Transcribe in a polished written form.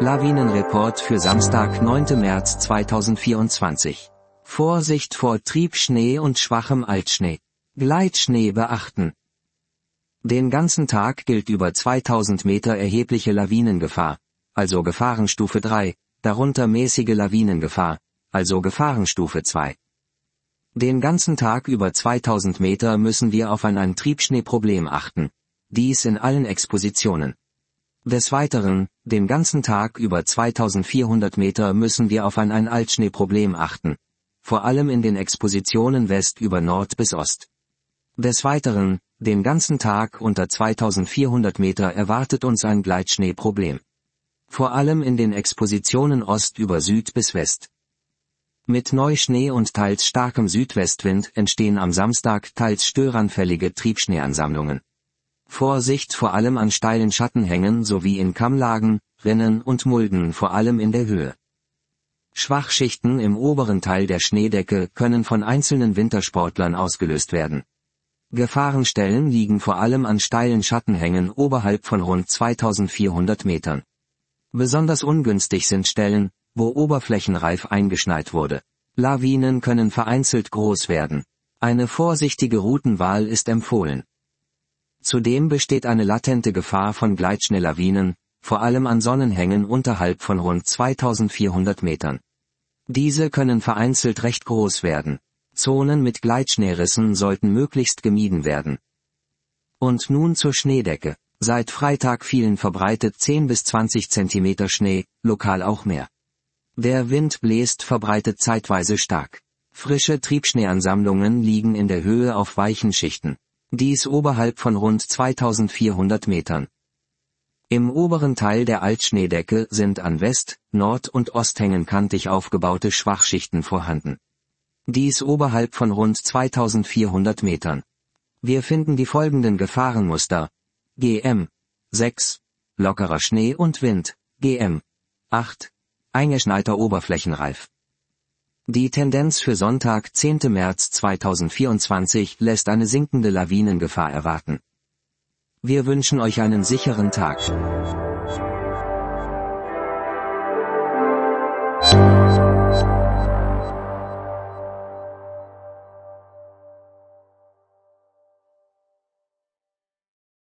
Lawinenreport für Samstag, 9. März 2024. Vorsicht vor Triebschnee und schwachem Altschnee. Gleitschnee beachten. Den ganzen Tag gilt über 2000 Meter erhebliche Lawinengefahr, also Gefahrenstufe 3, darunter mäßige Lawinengefahr, also Gefahrenstufe 2. Den ganzen Tag über 2000 Meter müssen wir auf ein Triebschneeproblem achten. Dies in allen Expositionen. Des Weiteren, den ganzen Tag über 2400 Meter müssen wir auf ein Altschneeproblem achten. Vor allem in den Expositionen West über Nord bis Ost. Des Weiteren, den ganzen Tag unter 2400 Meter erwartet uns ein Gleitschneeproblem. Vor allem in den Expositionen Ost über Süd bis West. Mit Neuschnee und teils starkem Südwestwind entstehen am Samstag teils störanfällige Triebschneeansammlungen. Vorsicht vor allem an steilen Schattenhängen sowie in Kammlagen, Rinnen und Mulden vor allem in der Höhe. Schwachschichten im oberen Teil der Schneedecke können von einzelnen Wintersportlern ausgelöst werden. Gefahrenstellen liegen vor allem an steilen Schattenhängen oberhalb von rund 2400 Metern. Besonders ungünstig sind Stellen, wo oberflächenreif eingeschneit wurde. Lawinen können vereinzelt groß werden. Eine vorsichtige Routenwahl ist empfohlen. Zudem besteht eine latente Gefahr von Gleitschneelawinen, vor allem an Sonnenhängen unterhalb von rund 2400 Metern. Diese können vereinzelt recht groß werden. Zonen mit Gleitschneerissen sollten möglichst gemieden werden. Und nun zur Schneedecke. Seit Freitag fielen verbreitet 10 bis 20 Zentimeter Schnee, lokal auch mehr. Der Wind bläst verbreitet zeitweise stark. Frische Triebschneeansammlungen liegen in der Höhe auf weichen Schichten. Dies oberhalb von rund 2400 Metern. Im oberen Teil der Altschneedecke sind an West-, Nord- und Osthängen kantig aufgebaute Schwachschichten vorhanden. Dies oberhalb von rund 2400 Metern. Wir finden die folgenden Gefahrenmuster: GM 6, lockerer Schnee und Wind, GM 8, eingeschneiter Oberflächenreif. Die Tendenz für Sonntag, 10. März 2024 lässt eine sinkende Lawinengefahr erwarten. Wir wünschen euch einen sicheren Tag.